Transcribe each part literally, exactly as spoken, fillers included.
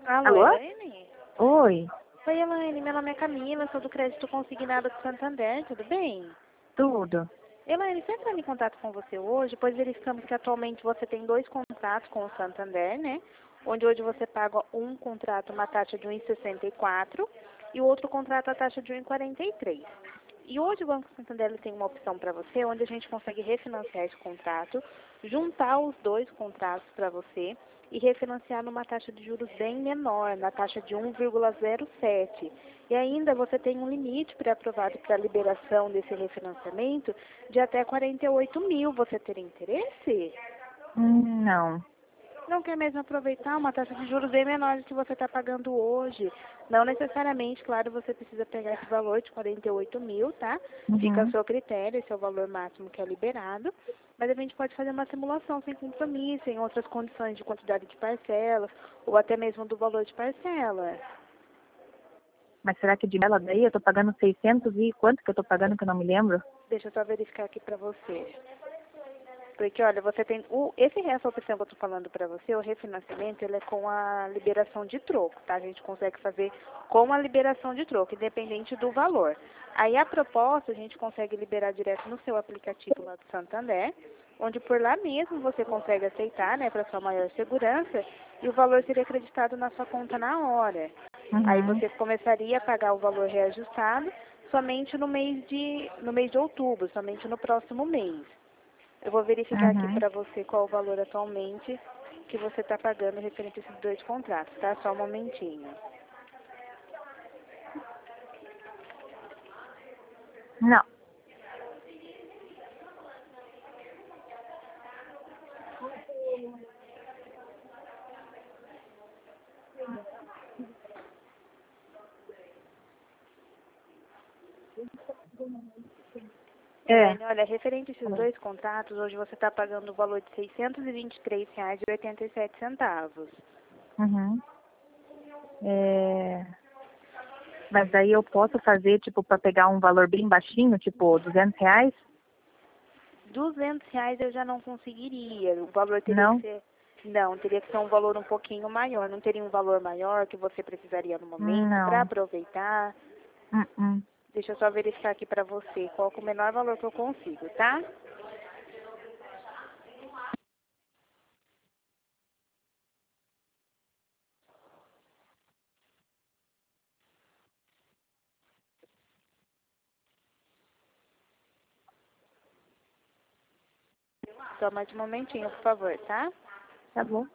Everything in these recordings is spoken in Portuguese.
Alô, Alô? Elaine? Oi, Oi, Elaine, meu nome é Camila, sou do Crédito Consignado do Santander, tudo bem? tudo. Elaine, estou entrando em contato com você hoje, pois verificamos que atualmente você tem dois contratos com o Santander, né? Onde hoje você paga um contrato uma taxa de um vírgula sessenta e quatro e o outro contrato a taxa de um vírgula quarenta e três. E hoje o Banco Santander ele tem uma opção para você, onde a gente consegue refinanciar esse contrato, juntar os dois contratos para você e refinanciar numa taxa de juros bem menor, na taxa de um vírgula zero sete. E ainda você tem um limite pré-aprovado para a liberação desse refinanciamento de até quarenta e oito mil. Você teria interesse? Hum, Não. Não quer mesmo aproveitar uma taxa de juros bem menor do que você está pagando hoje. Não necessariamente, claro, você precisa pegar esse valor de quarenta e oito mil, tá? Fica a Uhum. seu critério, esse é o valor máximo que é liberado. Mas a gente pode fazer uma simulação sem compromisso, em outras condições de quantidade de parcelas, ou até mesmo do valor de parcela. Mas será que de ela daí eu tô pagando seiscentos e quanto que eu tô pagando que eu não me lembro? Deixa eu só verificar aqui pra você. Porque, olha, você tem... O, esse essa opção que eu tô falando pra você, o refinanciamento, ele é com a liberação de troco, tá? A gente consegue fazer com a liberação de troco, independente do valor. Aí, a proposta, a gente consegue liberar direto no seu aplicativo lá do Santander, onde por lá mesmo você consegue aceitar, né, para sua maior segurança, e o valor seria acreditado na sua conta na hora. Aí Uhum. você começaria a pagar o valor reajustado somente no mês de, no mês de outubro, somente no próximo mês. Eu vou verificar aqui Uhum. para você qual o valor atualmente que você está pagando referente a esses dois contratos, tá? Só um momentinho. Não. É. Elaine, olha, referente a esses dois contratos, hoje você está pagando o valor de seiscentos e vinte e três reais e oitenta e sete centavos. Uhum. É. Mas daí eu posso fazer, tipo, pra pegar um valor bem baixinho, tipo, duzentos reais? duzentos reais eu já não conseguiria. O valor teria que Não? ser... Não, teria que ser um valor um pouquinho maior. Não teria um valor maior que você precisaria no momento para Não. aproveitar. Uhum. Deixa eu só verificar aqui para você qual que é o menor valor que eu consigo, tá? Só mais um momentinho, por favor, tá? Tá bom.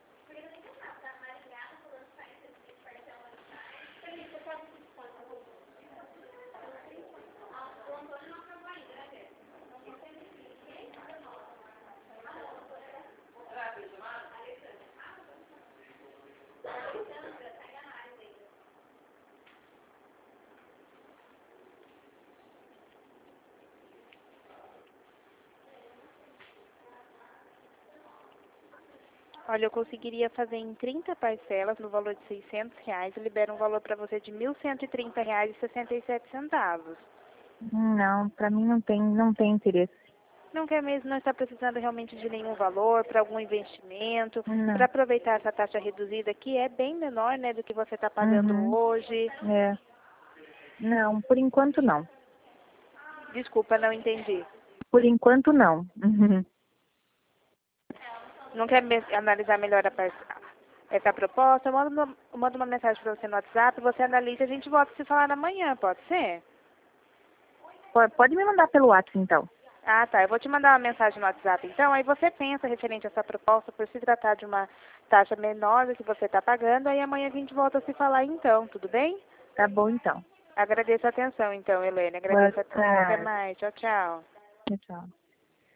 Olha, eu conseguiria fazer em trinta parcelas no valor de seiscentos reais e libera um valor para você de mil cento e trinta reais e sessenta e sete centavos. Não, pra mim não tem, não tem interesse. Não quer mesmo, não está precisando realmente de nenhum valor para algum investimento, para Não. aproveitar essa taxa reduzida que é bem menor, né, do que você está pagando Uhum. hoje. É. Não, por enquanto não. Desculpa, não entendi. Por enquanto não. Uhum. Não quer me- analisar melhor a par- essa proposta? Eu mando, uma- eu mando uma mensagem para você no WhatsApp, você analisa e a gente volta a se falar amanhã, pode ser? Po- Pode me mandar pelo WhatsApp, então. Ah, tá. Eu vou te mandar uma mensagem no WhatsApp, então. Aí você pensa referente a essa proposta, por se tratar de uma taxa menor do que você está pagando. Aí amanhã a gente volta a se falar, então. Tudo bem? Tá bom, então. Agradeço a atenção, então, Helene. Boa Agradeço a atenção. Até tarde. mais. Tchau, tchau. Tchau, tchau.